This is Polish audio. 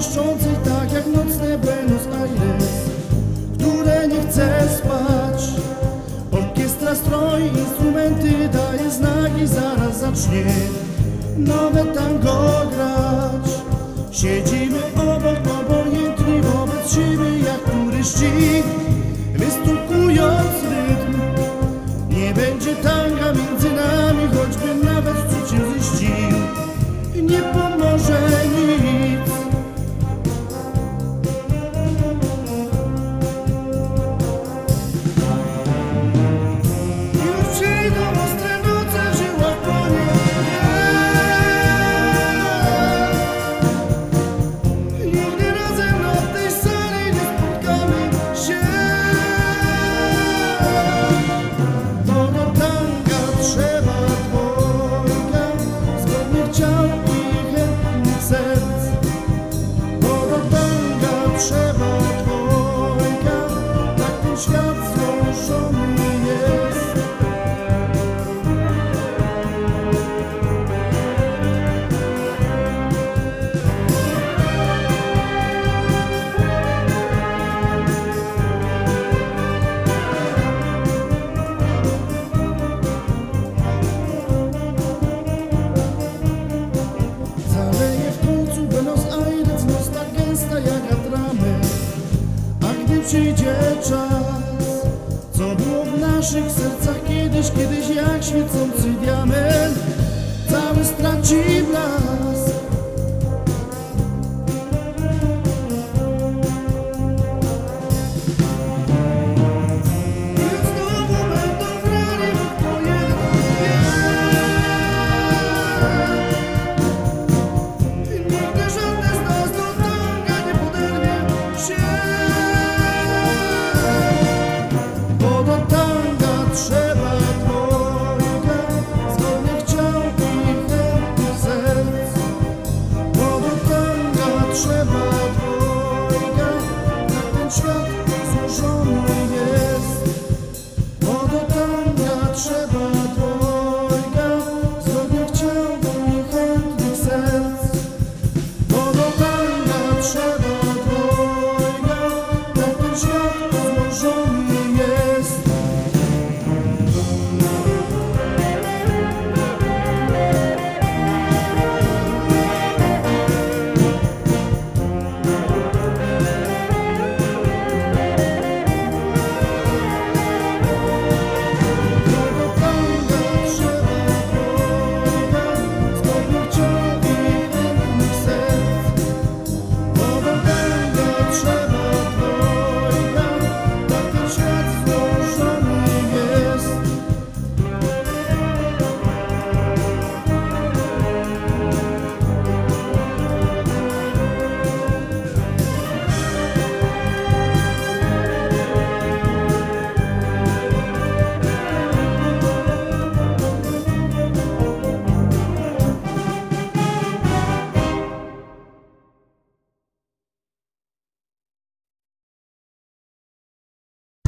błyszczącej tak jak nocne Buenos Aires, które nie chce spać. Orkiestra stroi, instrumenty daje znak i zaraz zacznie nowe tango grać. Siedzimy obok, obojętni wobec siebie jak turyści, wystukując rytm. Nie będzie tanga między nami, choćby nawet cud się ziścił, nie pomoże nic. Już przyjdą ostre noce, w żyłach płonie krew. Nigdy razem na tej sali nie spotkamy się, bo do tanga trzeba dwojga zgodnych ciał i chętnych serc. Bo do tanga trzeba dwojga, tak ten świat złożony jest. Zaleje w końcu Buenos Aires, noc tak gęsta jak atrament. A gdy przyjdzie czas, co było w naszych sercach kiedyś jak świecący diament, cały straci blask.